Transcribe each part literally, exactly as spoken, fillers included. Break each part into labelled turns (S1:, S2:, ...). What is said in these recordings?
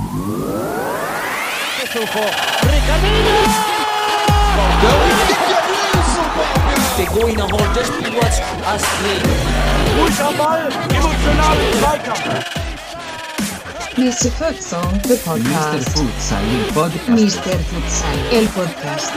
S1: Der Goina holt das Spiel als Play.
S2: Ruhig am Ball, emotionalen Zweikampf.
S3: mister Futsal, the podcast.
S4: mister Futsal, il podcast.
S3: mister Futsal, el podcast.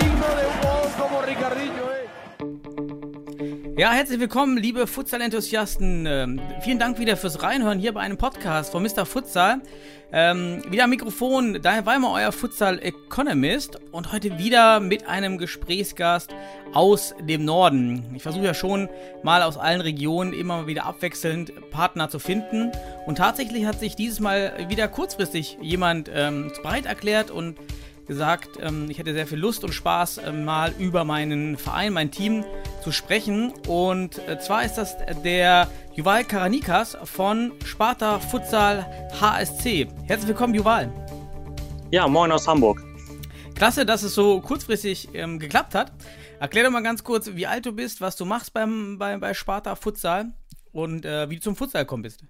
S5: Ja, herzlich willkommen, liebe Futsal-Enthusiasten. Ähm, vielen Dank wieder fürs Reinhören hier bei einem Podcast von mister Futsal. Ähm, wieder am Mikrofon, Daniel Weimer, euer Futsal-Economist. Und heute wieder mit einem Gesprächsgast aus dem Norden. Ich versuche ja schon mal aus allen Regionen immer wieder abwechselnd Partner zu finden. Und tatsächlich hat sich dieses Mal wieder kurzfristig jemand ähm, bereit erklärt und gesagt, ähm, ich hätte sehr viel Lust und Spaß, äh, mal über meinen Verein, mein Team zu sprechen. Und äh, zwar ist das der Yuval Karanikas von Sparta Futsal H S C. Herzlich willkommen, Yuval.
S6: Ja, moin aus Hamburg.
S5: Klasse, dass es so kurzfristig ähm, geklappt hat. Erklär doch mal ganz kurz, wie alt du bist, was du machst beim, bei, bei Sparta Futsal und äh, wie du zum Futsal gekommen bist.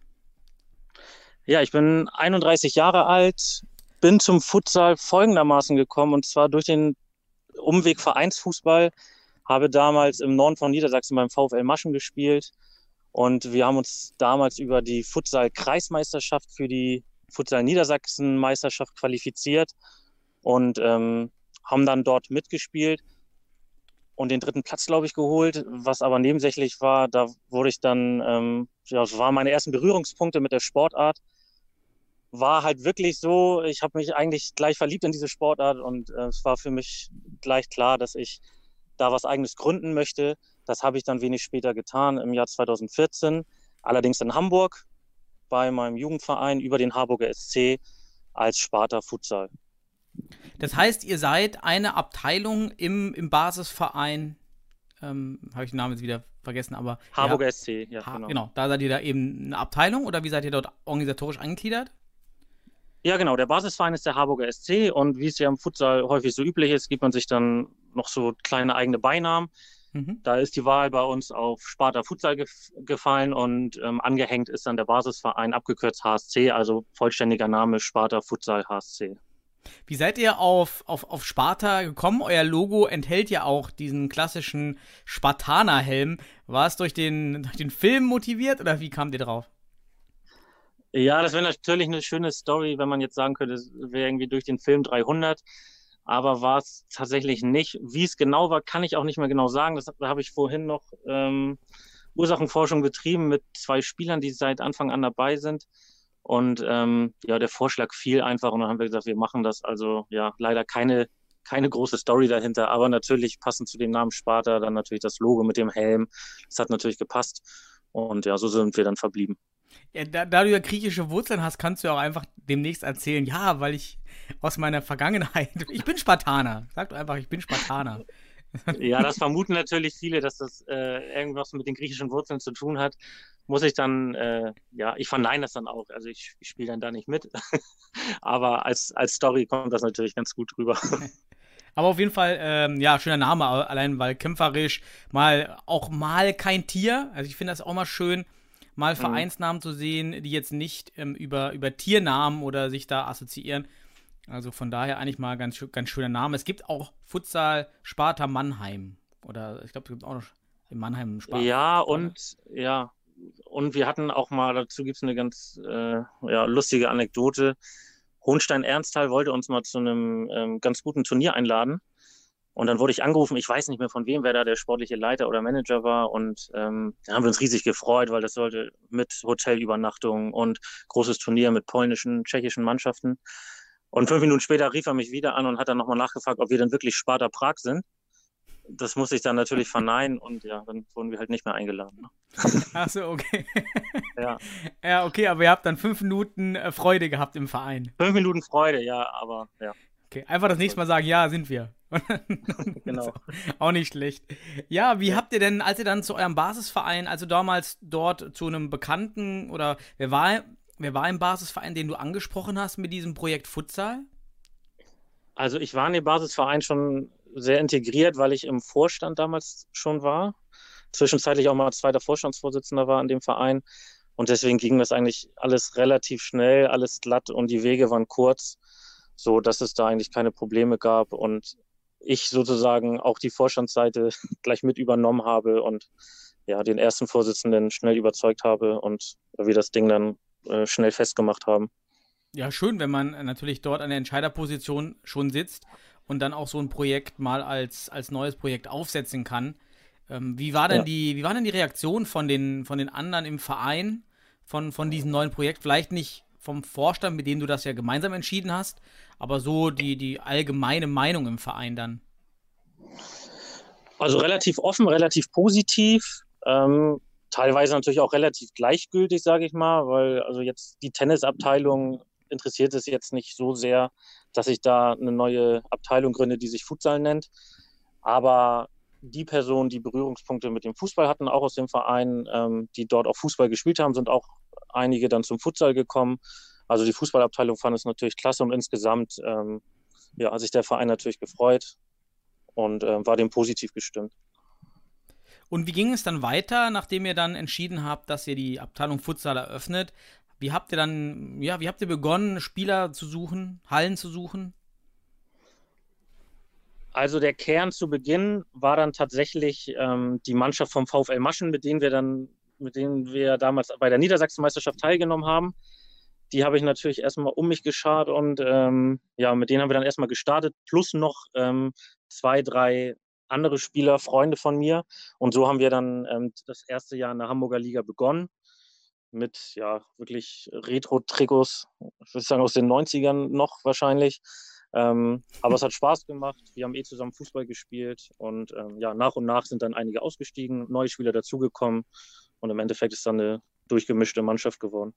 S6: Ja, ich bin einunddreißig Jahre alt, bin zum Futsal folgendermaßen gekommen, und zwar durch den Umweg Vereinsfußball. Habe damals im Norden von Niedersachsen beim VfL Maschen gespielt, und wir haben uns damals über die Futsal-Kreismeisterschaft für die Futsal-Niedersachsen-Meisterschaft qualifiziert und ähm, haben dann dort mitgespielt und den dritten Platz, glaube ich, geholt, was aber nebensächlich war. Da wurde ich dann, ähm, ja, das waren meine ersten Berührungspunkte mit der Sportart. War halt wirklich so, ich habe mich eigentlich gleich verliebt in diese Sportart, und äh, es war für mich gleich klar, dass ich da was Eigenes gründen möchte. Das habe ich dann wenig später getan, im Jahr zweitausendvierzehn, allerdings in Hamburg bei meinem Jugendverein über den Harburger S C als Sparta Futsal.
S5: Das heißt, ihr seid eine Abteilung im, im Basisverein, ähm, habe ich den Namen jetzt wieder vergessen, aber
S6: Harburger
S5: ja,
S6: S C, ja,
S5: ha-
S6: genau.
S5: Genau, da seid ihr da eben eine Abteilung, oder wie seid ihr dort organisatorisch angegliedert?
S6: Ja, genau. Der Basisverein ist der Harburger S C, und wie es ja im Futsal häufig so üblich ist, gibt man sich dann noch so kleine eigene Beinamen.
S5: Mhm.
S6: Da ist die Wahl bei uns auf Sparta Futsal gef- gefallen, und ähm, angehängt ist dann der Basisverein, abgekürzt H S C, also vollständiger Name Sparta Futsal H S C.
S5: Wie seid ihr auf, auf, auf Sparta gekommen? Euer Logo enthält ja auch diesen klassischen Spartanerhelm. War es durch den, durch den Film motiviert, oder wie kamt ihr drauf?
S6: Ja, das wäre natürlich eine schöne Story, wenn man jetzt sagen könnte, es wäre irgendwie durch den Film dreihundert, aber war es tatsächlich nicht. Wie es genau war, kann ich auch nicht mehr genau sagen. Das, da habe ich vorhin noch ähm, Ursachenforschung betrieben mit zwei Spielern, die seit Anfang an dabei sind. Und ähm, ja, der Vorschlag fiel einfach, und dann haben wir gesagt, wir machen das. Also ja, leider keine, keine große Story dahinter, aber natürlich passend zu dem Namen Sparta, dann natürlich das Logo mit dem Helm. Das hat natürlich gepasst, und ja, so sind wir dann verblieben.
S5: Ja, da, da du ja griechische Wurzeln hast, kannst du auch einfach demnächst erzählen, ja, weil ich aus meiner Vergangenheit, ich bin Spartaner. Sag doch einfach, ich bin Spartaner.
S6: Ja, das vermuten natürlich viele, dass das äh, irgendwas mit den griechischen Wurzeln zu tun hat. Muss ich dann, äh, ja, ich verneine das dann auch. Also ich, ich spiele dann da nicht mit. Aber als, als Story kommt das natürlich ganz gut rüber.
S5: Aber auf jeden Fall, ähm, ja, schöner Name, allein weil kämpferisch, mal auch mal kein Tier. Also ich finde das auch mal schön, mal Vereinsnamen mhm. zu sehen, die jetzt nicht ähm, über, über Tiernamen oder sich da assoziieren. Also von daher eigentlich mal ganz, ganz schöner Name. Es gibt auch Futsal Sparta Mannheim. Oder ich glaube, es gibt auch noch in Mannheim Sparta.
S6: Ja, und ja, und wir hatten auch mal, dazu gibt es eine ganz äh, ja, lustige Anekdote. Hohenstein-Ernsthal wollte uns mal zu einem ähm, ganz guten Turnier einladen. Und dann wurde ich angerufen, ich weiß nicht mehr von wem, wer da der sportliche Leiter oder Manager war. Und ähm, da haben wir uns riesig gefreut, weil das sollte mit Hotelübernachtung und großes Turnier mit polnischen, tschechischen Mannschaften. Und fünf Minuten später rief er mich wieder an und hat dann nochmal nachgefragt, ob wir denn wirklich Sparta Prag sind. Das musste ich dann natürlich verneinen, und ja, dann wurden wir halt nicht mehr eingeladen. Ne?
S5: Ach so, okay.
S6: Ja.
S5: Ja, okay, aber ihr habt dann fünf Minuten äh, Freude gehabt im Verein.
S6: Fünf Minuten Freude, ja, aber ja.
S5: Okay, einfach das nächste Mal sagen, ja, sind wir.
S6: Genau.
S5: Auch nicht schlecht. Ja, wie habt ihr denn, als ihr dann zu eurem Basisverein, also damals dort zu einem Bekannten, oder wer war, wer war im Basisverein, den du angesprochen hast mit diesem Projekt Futsal?
S6: Also ich war in dem Basisverein schon sehr integriert, weil ich im Vorstand damals schon war. Zwischenzeitlich auch mal zweiter Vorstandsvorsitzender war in dem Verein. Und deswegen ging das eigentlich alles relativ schnell, alles glatt und die Wege waren kurz, so dass es da eigentlich keine Probleme gab und ich sozusagen auch die Vorstandsseite gleich mit übernommen habe und ja, den ersten Vorsitzenden schnell überzeugt habe und wir das Ding dann äh, schnell festgemacht haben.
S5: Ja, schön, wenn man natürlich dort an der Entscheiderposition schon sitzt und dann auch so ein Projekt mal als, als neues Projekt aufsetzen kann. Ähm, wie war denn
S6: Ja.
S5: die, wie war denn die Reaktion von den, von den anderen im Verein von, von diesem neuen Projekt? Vielleicht nicht vom Vorstand, mit dem du das ja gemeinsam entschieden hast, aber so die, die allgemeine Meinung im Verein dann.
S6: Also relativ offen, relativ positiv, ähm, teilweise natürlich auch relativ gleichgültig, sage ich mal, weil also jetzt die Tennisabteilung interessiert es jetzt nicht so sehr, dass ich da eine neue Abteilung gründe, die sich Futsal nennt. Aber die Personen, die Berührungspunkte mit dem Fußball hatten, auch aus dem Verein, ähm, die dort auch Fußball gespielt haben, sind auch einige dann zum Futsal gekommen. Also die Fußballabteilung fand es natürlich klasse und insgesamt ähm, ja, hat sich der Verein natürlich gefreut und äh, war dem positiv gestimmt.
S5: Und wie ging es dann weiter, nachdem ihr dann entschieden habt, dass ihr die Abteilung Futsal eröffnet? Wie habt ihr dann, ja, wie habt ihr begonnen, Spieler zu suchen, Hallen zu suchen?
S6: Also der Kern zu Beginn war dann tatsächlich ähm, die Mannschaft vom VfL Maschen, mit denen wir dann, mit denen wir damals bei der Niedersachsenmeisterschaft teilgenommen haben. Die habe ich natürlich erstmal um mich geschart und ähm, ja, mit denen haben wir dann erstmal gestartet, plus noch ähm, zwei, drei andere Spieler, Freunde von mir. Und so haben wir dann ähm, das erste Jahr in der Hamburger Liga begonnen. Mit ja wirklich Retro-Trikots, ich würde sagen aus den neunzigern noch wahrscheinlich. Ähm, aber es hat Spaß gemacht. Wir haben eh zusammen Fußball gespielt und ähm, ja, nach und nach sind dann einige ausgestiegen, neue Spieler dazugekommen und im Endeffekt ist dann eine durchgemischte Mannschaft geworden.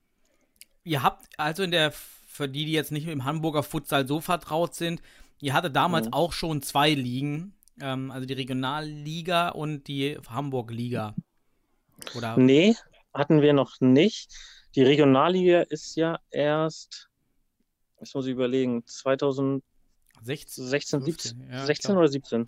S5: Ihr habt also in der, für die, die jetzt nicht mit dem Hamburger Futsal so vertraut sind, ihr hattet damals mhm. auch schon zwei Ligen, ähm, also die Regionalliga und die Hamburg-Liga. Oder?
S6: Nee, hatten wir noch nicht. Die Regionalliga ist ja erst, ich muss überlegen, zweitausendsechzehn, siebzehn,
S5: ja,
S6: sechzehn oder siebzehn.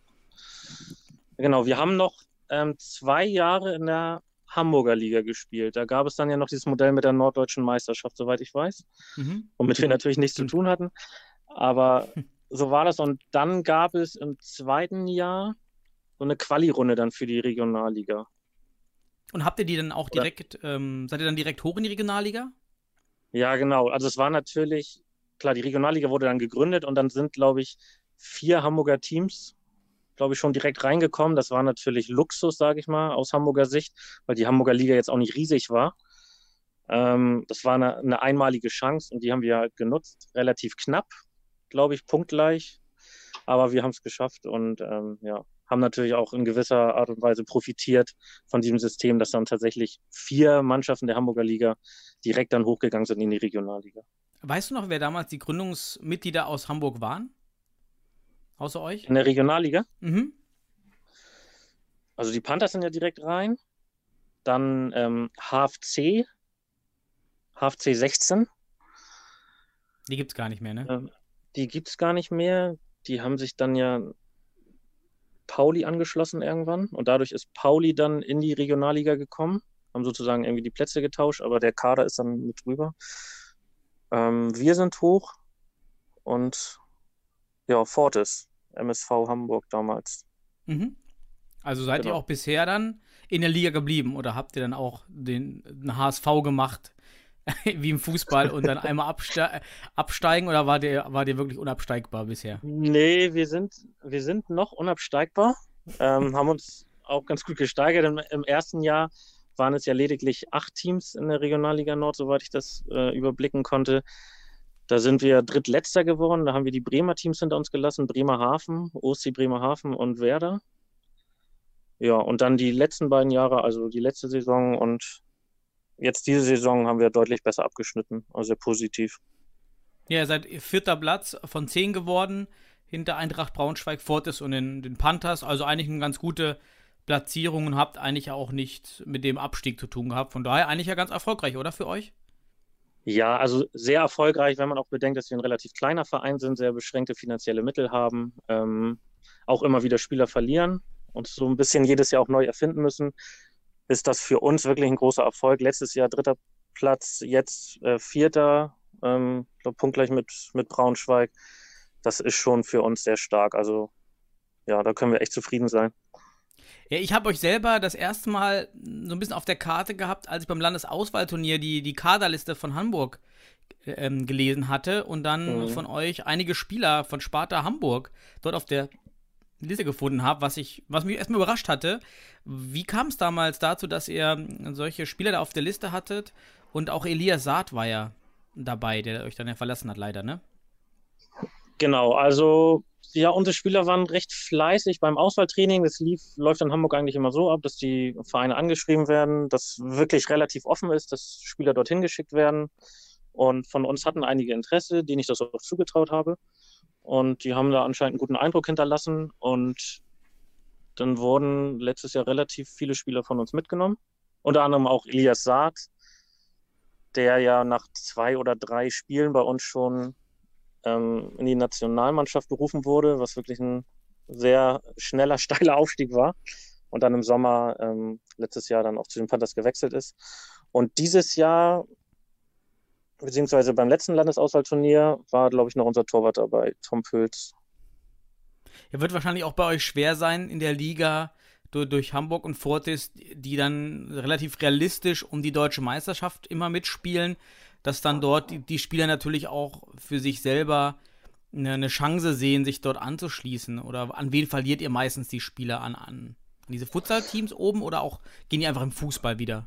S6: Genau, wir haben noch ähm, zwei Jahre in der Hamburger Liga gespielt. Da gab es dann ja noch dieses Modell mit der norddeutschen Meisterschaft, soweit ich weiß, mhm. womit wir natürlich nichts zu tun hatten. Aber so war das. Und dann gab es im zweiten Jahr so eine Quali-Runde dann für die Regionalliga.
S5: Und habt ihr die dann auch direkt, ähm, seid ihr dann direkt hoch in die Regionalliga?
S6: Ja, genau. Also es war natürlich, klar, die Regionalliga wurde dann gegründet und dann sind, glaube ich, vier Hamburger Teams, glaube ich, schon direkt reingekommen. Das war natürlich Luxus, sage ich mal, aus Hamburger Sicht, weil die Hamburger Liga jetzt auch nicht riesig war. Ähm, das war eine, eine einmalige Chance und die haben wir halt genutzt. Relativ knapp, glaube ich, punktgleich. Aber wir haben es geschafft und ähm, ja, haben natürlich auch in gewisser Art und Weise profitiert von diesem System, dass dann tatsächlich vier Mannschaften der Hamburger Liga direkt dann hochgegangen sind in die Regionalliga.
S5: Weißt du noch, wer damals die Gründungsmitglieder aus Hamburg waren? Außer euch?
S6: In der Regionalliga?
S5: Mhm.
S6: Also die Panthers sind ja direkt rein. Dann ähm, H F C, H F C sechzehn.
S5: Die gibt's gar nicht mehr, ne?
S6: Ähm, die gibt's gar nicht mehr. Die haben sich dann ja Pauli angeschlossen irgendwann und dadurch ist Pauli dann in die Regionalliga gekommen, haben sozusagen irgendwie die Plätze getauscht, aber der Kader ist dann mit drüber. Ähm, wir sind hoch und ja, Fortis, M S V Hamburg damals.
S5: Mhm. Also seid genau. ihr auch bisher dann in der Liga geblieben oder habt ihr dann auch den, den H S V gemacht, wie im Fußball und dann einmal abste- absteigen oder war der, war der wirklich unabsteigbar bisher?
S6: Nee, wir sind, wir sind noch unabsteigbar, ähm, haben uns auch ganz gut gesteigert. Im, Im ersten Jahr waren es ja lediglich acht Teams in der Regionalliga Nord, soweit ich das äh, überblicken konnte. Da sind wir Drittletzter geworden, da haben wir die Bremer Teams hinter uns gelassen, Bremerhaven, O S C Bremerhaven und Werder. Ja, und dann die letzten beiden Jahre, also die letzte Saison und jetzt diese Saison haben wir deutlich besser abgeschnitten, also sehr positiv.
S5: Ja, ihr seid vierter Platz von zehn geworden, hinter Eintracht Braunschweig, Fortis und den, den Panthers, also eigentlich eine ganz gute Platzierung und habt eigentlich auch nicht mit dem Abstieg zu tun gehabt. Von daher eigentlich ja ganz erfolgreich, oder für euch?
S6: Ja, also sehr erfolgreich, wenn man auch bedenkt, dass wir ein relativ kleiner Verein sind, sehr beschränkte finanzielle Mittel haben, ähm, auch immer wieder Spieler verlieren und so ein bisschen jedes Jahr auch neu erfinden müssen. ist das für uns wirklich ein großer Erfolg. Letztes Jahr dritter Platz, jetzt äh, vierter, ähm, glaub, punktgleich mit, mit Braunschweig. Das ist schon für uns sehr stark. Also ja, da können wir echt zufrieden sein.
S5: Ja, ich habe euch selber das erste Mal so ein bisschen auf der Karte gehabt, als ich beim Landesauswahlturnier die, die Kaderliste von Hamburg ähm, gelesen hatte und dann mhm. von euch einige Spieler von Sparta Hamburg dort auf der Liste gefunden habe, was ich, was mich erstmal überrascht hatte. Wie kam es damals dazu, dass ihr solche Spieler da auf der Liste hattet? Und auch Elias Saad war ja dabei, der euch dann ja verlassen hat, leider, ne?
S6: Genau, also ja, unsere Spieler waren recht fleißig beim Auswahltraining. Das lief, läuft in Hamburg eigentlich immer so ab, dass die Vereine angeschrieben werden, dass wirklich relativ offen ist, dass Spieler dorthin geschickt werden. Und von uns hatten einige Interesse, denen ich das auch zugetraut habe. Und die haben da anscheinend einen guten Eindruck hinterlassen. Und dann wurden letztes Jahr relativ viele Spieler von uns mitgenommen. Unter anderem auch Elias Saad, der ja nach zwei oder drei Spielen bei uns schon ähm, in die Nationalmannschaft berufen wurde, was wirklich ein sehr schneller, steiler Aufstieg war. Und dann im Sommer ähm, letztes Jahr dann auch zu den Panthers gewechselt ist. Und dieses Jahr, beziehungsweise beim letzten Landesauswahlturnier, war, glaube ich, noch unser Torwart dabei, Tom Pölz.
S5: Ja, wird wahrscheinlich auch bei euch schwer sein in der Liga durch, durch Hamburg und Fortis, die dann relativ realistisch um die deutsche Meisterschaft immer mitspielen, dass dann dort die, die Spieler natürlich auch für sich selber eine, eine Chance sehen, sich dort anzuschließen. Oder an wen verliert ihr meistens die Spieler an? An, an diese Futsal-Teams oben oder auch gehen die einfach im Fußball wieder?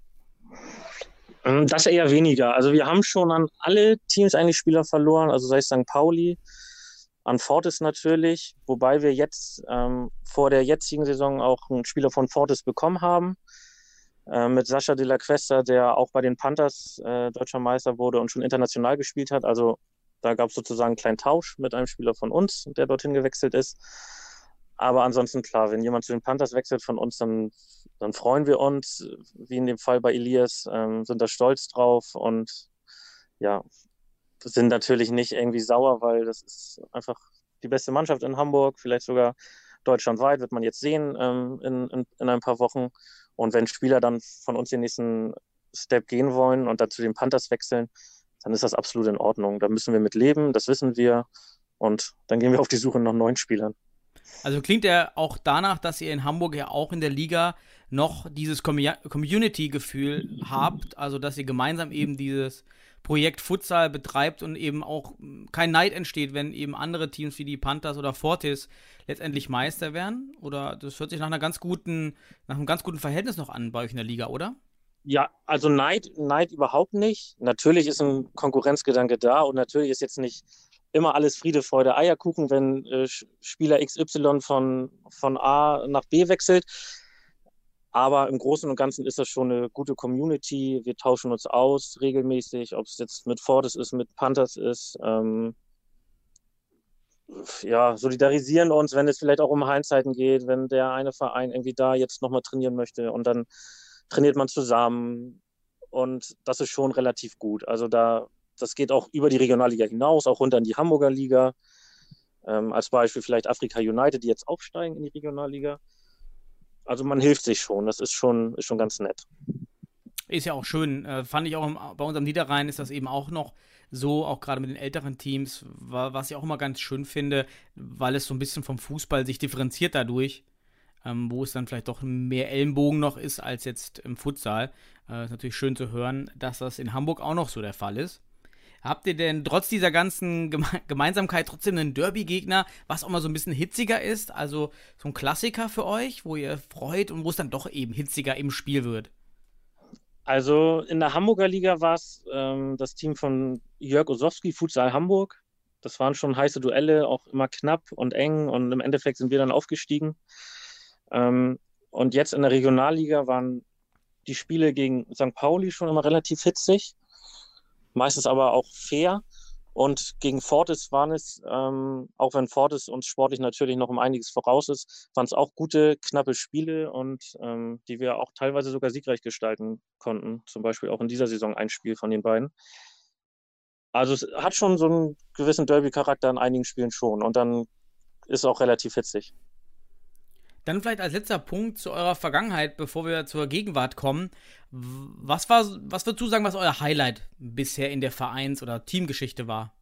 S6: Das eher weniger. Also wir haben schon an alle Teams eigentlich Spieler verloren, also sei es Sankt Pauli, an Fortis natürlich, wobei wir jetzt ähm, vor der jetzigen Saison auch einen Spieler von Fortis bekommen haben, äh, mit Sascha de la Cuesta, der auch bei den Panthers äh, deutscher Meister wurde und schon international gespielt hat. Also da gab es sozusagen einen kleinen Tausch mit einem Spieler von uns, der dorthin gewechselt ist. Aber ansonsten klar, wenn jemand zu den Panthers wechselt von uns, dann, dann freuen wir uns, wie in dem Fall bei Elias, ähm, sind da stolz drauf und ja, sind natürlich nicht irgendwie sauer, weil das ist einfach die beste Mannschaft in Hamburg, vielleicht sogar deutschlandweit, wird man jetzt sehen ähm, in, in, in ein paar Wochen. Und wenn Spieler dann von uns den nächsten Step gehen wollen und dann zu den Panthers wechseln, dann ist das absolut in Ordnung. Da müssen wir mit leben, das wissen wir und dann gehen wir auf die Suche nach neuen Spielern.
S5: Also klingt ja auch danach, dass ihr in Hamburg ja auch in der Liga noch dieses Community-Gefühl habt, also dass ihr gemeinsam eben dieses Projekt Futsal betreibt und eben auch kein Neid entsteht, wenn eben andere Teams wie die Panthers oder Fortis letztendlich Meister werden? Oder das hört sich nach einer ganz guten, nach einem ganz guten Verhältnis noch an bei euch in der Liga, oder?
S6: Ja, also Neid, Neid überhaupt nicht. Natürlich ist ein Konkurrenzgedanke da und natürlich ist jetzt nicht immer alles Friede, Freude, Eierkuchen, wenn äh, Spieler X Y von, von A nach B wechselt. Aber im Großen und Ganzen ist das schon eine gute Community. Wir tauschen uns aus regelmäßig, ob es jetzt mit Fortis ist, mit Panthers ist. Ähm, ja, solidarisieren uns, wenn es vielleicht auch um Hallenzeiten geht, wenn der eine Verein irgendwie da jetzt nochmal trainieren möchte und dann trainiert man zusammen. Und das ist schon relativ gut. Also da, das geht auch über die Regionalliga hinaus, auch runter in die Hamburger Liga. Ähm, als Beispiel vielleicht Afrika United, die jetzt aufsteigen in die Regionalliga. Also man hilft sich schon, das ist schon, ist schon ganz nett.
S5: Ist ja auch schön, äh, fand ich auch im, bei uns am Niederrhein ist das eben auch noch so, auch gerade mit den älteren Teams, wa, was ich auch immer ganz schön finde, weil es so ein bisschen vom Fußball sich differenziert dadurch, ähm, wo es dann vielleicht doch mehr Ellenbogen noch ist als jetzt im Futsal. Äh, ist natürlich schön zu hören, dass das in Hamburg auch noch so der Fall ist. Habt ihr denn trotz dieser ganzen Geme- Gemeinsamkeit trotzdem einen Derby-Gegner, was auch mal so ein bisschen hitziger ist? Also so ein Klassiker für euch, wo ihr freut und wo es dann doch eben hitziger im Spiel wird?
S6: Also in der Hamburger Liga war es ähm, das Team von Jörg Osowski, Futsal Hamburg. Das waren schon heiße Duelle, auch immer knapp und eng und im Endeffekt sind wir dann aufgestiegen. Ähm, und jetzt in der Regionalliga waren die Spiele gegen Sankt Pauli schon immer relativ hitzig. Meistens aber auch fair. Und gegen Fortis waren es, ähm, auch wenn Fortis uns sportlich natürlich noch um einiges voraus ist, waren es auch gute, knappe Spiele und ähm, die wir auch teilweise sogar siegreich gestalten konnten. Zum Beispiel auch in dieser Saison ein Spiel von den beiden. Also es hat schon so einen gewissen Derby-Charakter in einigen Spielen schon und dann ist es auch relativ hitzig.
S5: Dann vielleicht als letzter Punkt zu eurer Vergangenheit, bevor wir zur Gegenwart kommen. Was war, was würdest du sagen, was euer Highlight bisher in der Vereins- oder Teamgeschichte war?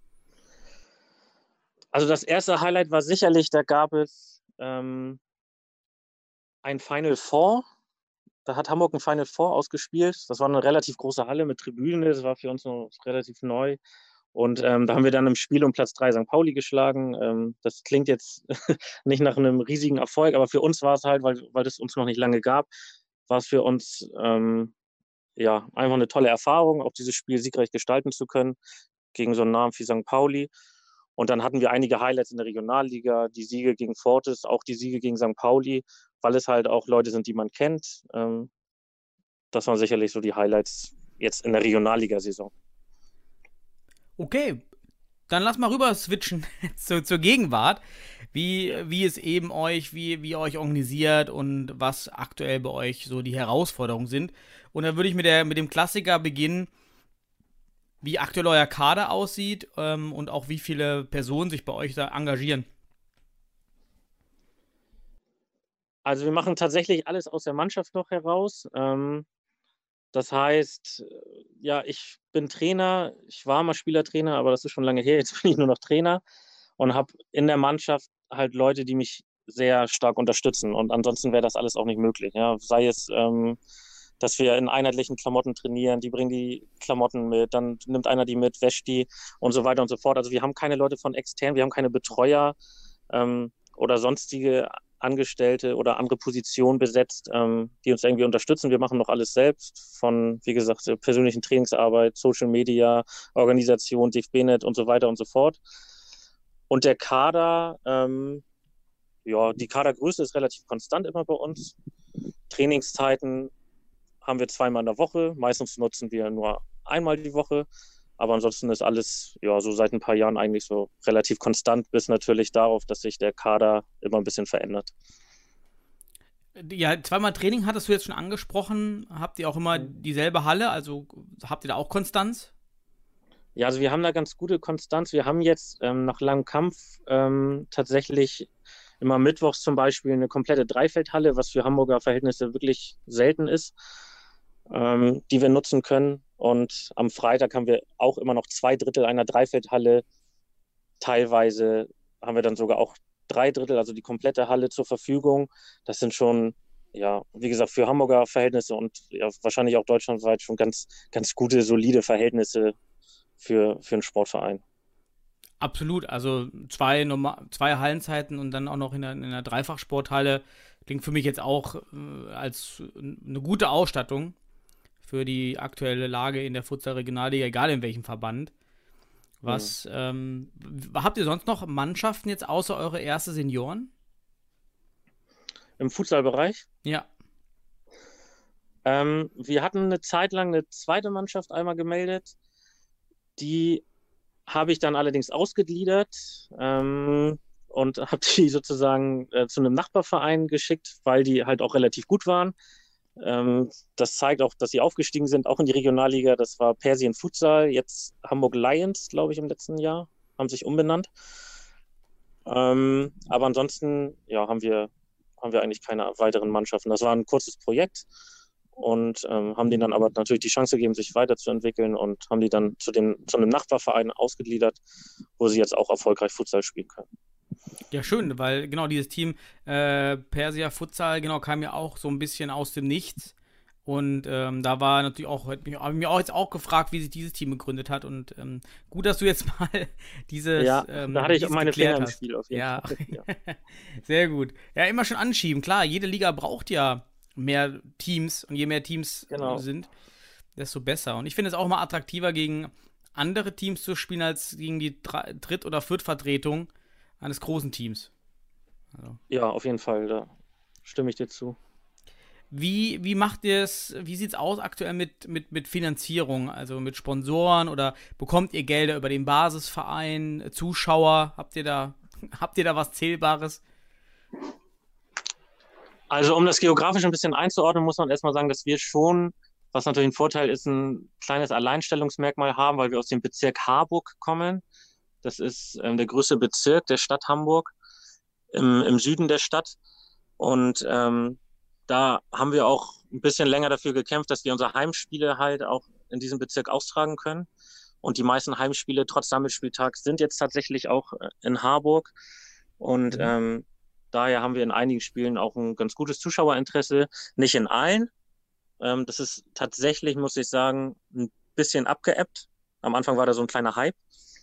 S6: Also das erste Highlight war sicherlich, da gab es ähm, ein Final Four. Da hat Hamburg ein Final Four ausgespielt. Das war eine relativ große Halle mit Tribünen. Das war für uns noch relativ neu. Und ähm, da haben wir dann im Spiel um Platz drei Sankt Pauli geschlagen. Ähm, das klingt jetzt nicht nach einem riesigen Erfolg, aber für uns war es halt, weil, weil es uns noch nicht lange gab, war es für uns ähm, ja, einfach eine tolle Erfahrung, auch dieses Spiel siegreich gestalten zu können gegen so einen Namen wie Sankt Pauli. Und dann hatten wir einige Highlights in der Regionalliga, die Siege gegen Fortis, auch die Siege gegen Sankt Pauli, weil es halt auch Leute sind, die man kennt. Ähm, das waren sicherlich so die Highlights jetzt in der Regionalliga-Saison.
S5: Okay, dann lass mal rüber switchen zu, zur Gegenwart, wie, wie es eben euch, wie, wie ihr euch organisiert und was aktuell bei euch so die Herausforderungen sind. Und dann würde ich mit, der, mit dem Klassiker beginnen, wie aktuell euer Kader aussieht ähm, und auch wie viele Personen sich bei euch da engagieren.
S6: Also wir machen tatsächlich alles aus der Mannschaft noch heraus. Ähm, das heißt, ja, ich bin Trainer, ich war mal Spielertrainer, aber das ist schon lange her, jetzt bin ich nur noch Trainer und habe in der Mannschaft halt Leute, die mich sehr stark unterstützen und ansonsten wäre das alles auch nicht möglich. Ja? Sei es, ähm, dass wir in einheitlichen Klamotten trainieren, die bringen die Klamotten mit, dann nimmt einer die mit, wäscht die und so weiter und so fort. Also wir haben keine Leute von extern, wir haben keine Betreuer ähm, oder sonstige Angestellte oder andere Positionen besetzt, ähm, die uns irgendwie unterstützen. Wir machen noch alles selbst, von, wie gesagt, persönlichen Trainingsarbeit, Social Media, Organisation, D F B-Net und so weiter und so fort. Und der Kader, ähm, ja, die Kadergröße ist relativ konstant immer bei uns. Trainingszeiten haben wir zweimal in der Woche. Meistens nutzen wir nur einmal die Woche. Aber ansonsten ist alles ja so seit ein paar Jahren eigentlich so relativ konstant, bis natürlich darauf, dass sich der Kader immer ein bisschen verändert.
S5: Ja, zweimal Training hattest du jetzt schon angesprochen. Habt ihr auch immer dieselbe Halle? Also habt ihr da auch Konstanz?
S6: Ja, also wir haben da ganz gute Konstanz. Wir haben jetzt ähm, nach langem Kampf ähm, tatsächlich immer mittwochs zum Beispiel eine komplette Dreifeldhalle, was für Hamburger Verhältnisse wirklich selten ist, ähm, die wir nutzen können. Und am Freitag haben wir auch immer noch zwei Drittel einer Dreifeldhalle. Teilweise haben wir dann sogar auch drei Drittel, also die komplette Halle zur Verfügung. Das sind schon, ja, wie gesagt, für Hamburger Verhältnisse und ja, wahrscheinlich auch deutschlandweit schon ganz, ganz gute, solide Verhältnisse für, für einen Sportverein.
S5: Absolut, also zwei, Norma- zwei Hallenzeiten und dann auch noch in einer, in einer Dreifachsporthalle klingt für mich jetzt auch äh, als eine gute Ausstattung für die aktuelle Lage in der Futsal-Regionalliga, egal in welchem Verband. Was, mhm. ähm, habt ihr sonst noch Mannschaften jetzt außer eure erste Senioren?
S6: Im Futsalbereich?
S5: Ja.
S6: Ähm, wir hatten eine Zeit lang eine zweite Mannschaft einmal gemeldet. Die habe ich dann allerdings ausgegliedert ähm, und habe die sozusagen äh, zu einem Nachbarverein geschickt, weil die halt auch relativ gut waren. Ähm, das zeigt auch, dass sie aufgestiegen sind, auch in die Regionalliga. Das war Persien Futsal, jetzt Hamburg Lions, glaube ich, im letzten Jahr, haben sich umbenannt. Ähm, aber ansonsten ja, haben wir, haben wir eigentlich keine weiteren Mannschaften. Das war ein kurzes Projekt und ähm, haben denen dann aber natürlich die Chance gegeben, sich weiterzuentwickeln und haben die dann zu, dem, zu einem Nachbarverein ausgegliedert, wo sie jetzt auch erfolgreich Futsal spielen können.
S5: Ja, schön, weil genau dieses Team äh, Persia Futsal genau kam ja auch so ein bisschen aus dem Nichts und ähm, da war natürlich auch, habe ich mir auch jetzt auch gefragt, wie sich dieses Team gegründet hat und ähm, gut, dass du jetzt mal dieses
S6: Ja,
S5: ähm,
S6: da hatte ich auch meine Finger im
S5: hast.
S6: Spiel auf jeden
S5: ja.
S6: Fall. Ja.
S5: Sehr gut. Ja, immer schon anschieben, klar, jede Liga braucht ja mehr Teams und je mehr Teams
S6: Genau.
S5: sind, desto besser und ich finde es auch mal attraktiver, gegen andere Teams zu spielen, als gegen die Dr- Dritt- oder Viertvertretung eines großen Teams. Also.
S6: Ja, auf jeden Fall, da stimme ich dir zu.
S5: Wie, wie macht ihr es, wie sieht es aus aktuell mit, mit, mit Finanzierung, also mit Sponsoren oder bekommt ihr Gelder über den Basisverein, Zuschauer, habt ihr da, habt ihr da was Zählbares?
S6: Also um das geografisch ein bisschen einzuordnen, muss man erstmal sagen, dass wir schon, was natürlich ein Vorteil ist, ein kleines Alleinstellungsmerkmal haben, weil wir aus dem Bezirk Harburg kommen. Das ist ähm, der größte Bezirk der Stadt Hamburg im, im Süden der Stadt. Und ähm, da haben wir auch ein bisschen länger dafür gekämpft, dass wir unsere Heimspiele halt auch in diesem Bezirk austragen können. Und die meisten Heimspiele trotz Sammelspieltags sind jetzt tatsächlich auch in Harburg. Und
S5: Mhm.
S6: ähm, daher haben wir in einigen Spielen auch ein ganz gutes Zuschauerinteresse. Nicht in allen. Ähm, das ist tatsächlich, muss ich sagen, ein bisschen abgeebbt. Am Anfang war da so ein kleiner Hype.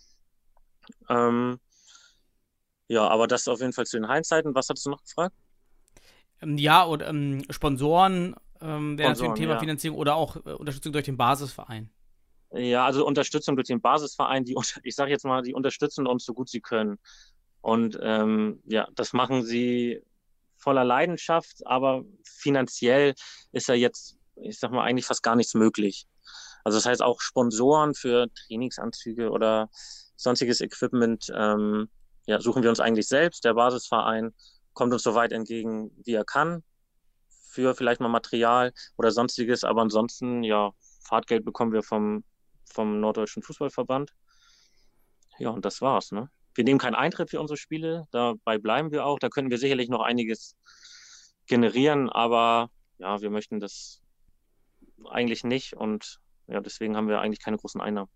S6: Ähm, ja, aber das auf jeden Fall zu den Hallenzeiten. Was hattest du noch gefragt?
S5: Ähm, ja, und ähm, Sponsoren ähm, wäre natürlich ein
S6: Sponsoren,
S5: Thema
S6: ja.
S5: Finanzierung oder auch äh, Unterstützung durch den Basisverein.
S6: Ja, also Unterstützung durch den Basisverein, die, unter- ich sage jetzt mal, die unterstützen uns so gut sie können. Und ähm, ja, das machen sie voller Leidenschaft, aber finanziell ist ja jetzt, ich sag mal, eigentlich fast gar nichts möglich. Also das heißt auch Sponsoren für Trainingsanzüge oder sonstiges Equipment, ähm, ja, suchen wir uns eigentlich selbst. Der Basisverein kommt uns so weit entgegen, wie er kann, für vielleicht mal Material oder sonstiges, aber ansonsten, ja, Fahrtgeld bekommen wir vom, vom Norddeutschen Fußballverband. Ja, und das war's, ne? Wir nehmen keinen Eintritt für unsere Spiele, dabei bleiben wir auch. Da können wir sicherlich noch einiges generieren, aber ja, wir möchten das eigentlich nicht und ja, deswegen haben wir eigentlich keine großen Einnahmen.